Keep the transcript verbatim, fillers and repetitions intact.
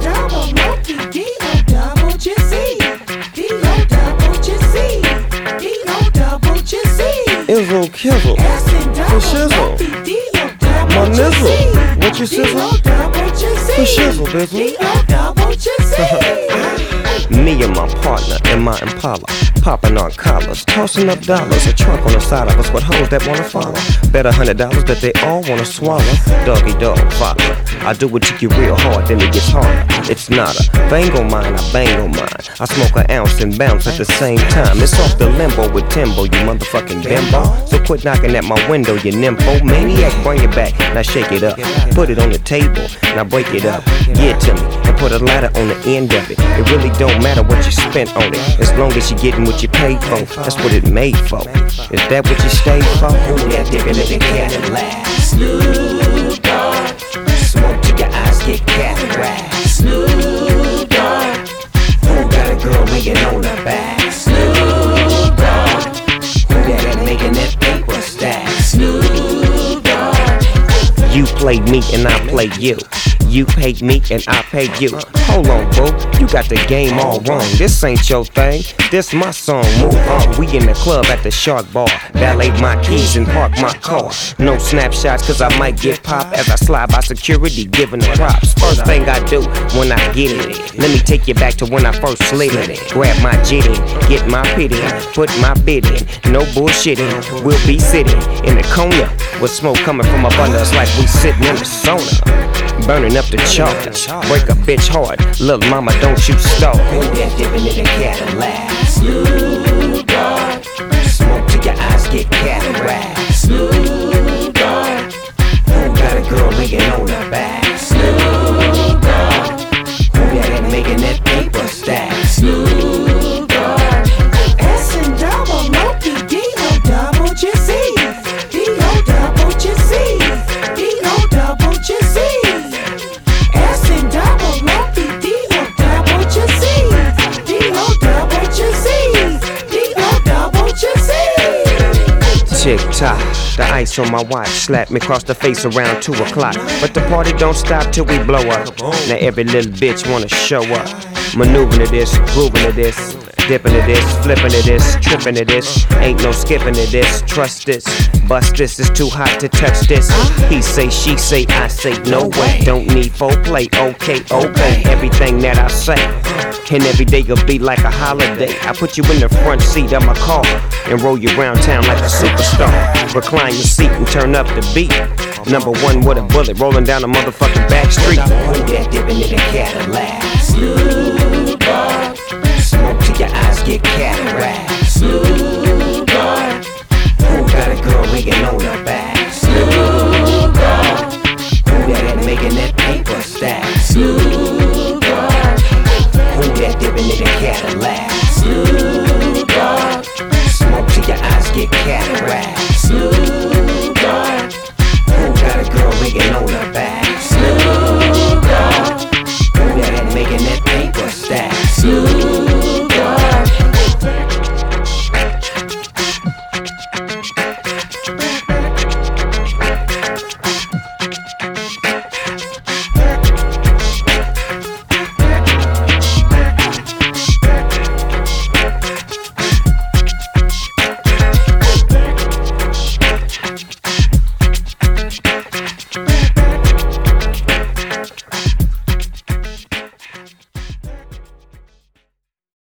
double, Loki, D-O double, G-C. D-O double, G-C. D-O double, G-C. Izzle Kizzle, for shizzle, my nizzle, what you sizzle, for shizzle, bizzle. Me and my partner in my Impala, popping on collars, tossing up dollars, a trunk on the side of us with hoes that wanna follow. Bet a hundred dollars that they all wanna swallow. Doggy dog, follow. I do it to you real hard, then it gets harder. It's not a bang on mine, I bang on mine. I smoke an ounce and bounce at the same time. It's off the limbo with Timbo, you motherfucking bimbo. So quit knocking at my window, you nympho. Maniac, bring it back, now shake it up. Put it on the table, now break it up. Give it to me, and put a ladder on the end of it. It really don't matter what you spent on it, as long as you getting what you paid for. That's what it made for. Is that what you stayed for? Ooh, that dippin' in the Cadillac. Snoop Dogg, smoke till your eyes get cataract. Snoop Dogg, who got a girl laying on her back? Snoop Dogg, who got it making that paper stack? Snoop Dogg, you play me and I play you. You pay me and I pay you. Hold on, boo, you got the game all wrong. This ain't your thing, this my song. Move on, we in the club at the Shark Bar. Valet my keys and park my car. No snapshots cause I might get popped as I slide by security giving the props. First thing I do when I get it, let me take you back to when I first slid it. Grab my jet in, get my pit in, put my bid in. No bullshitting, we'll be sitting in the corner with smoke coming from up under us like we sitting in the sauna. Burning up the charts, break a bitch hard. Little mama, don't you start. Who that dipping in the Cadillac? Snoop Dogg, smoke till your eyes get cataract. Snoop Dogg, who got a girl laying on her back? Snoop Dogg, who got it making that paper stack? Snoop Dogg, S and double, Loki, D-O double, G-C. D-O double, G-C. D-O double, G-C. Tick tock, the ice on my watch slapped me across the face around two o'clock. But the party don't stop till we blow up. Now every little bitch wanna show up. Maneuvering to this, grooving to this, dipping to this, flipping to this, tripping to this. Ain't no skipping to this, trust this. Bust this, it's too hot to touch this. He say, she say, I say, no way. Don't need foreplay, okay, okay. Everything that I say, and every day will be like a holiday. I put you in the front seat of my car and roll you around town like a superstar. Recline your seat and turn up the beat. Number one with a bullet rolling down a motherfucking back street. Who that dipping in the Cadillac?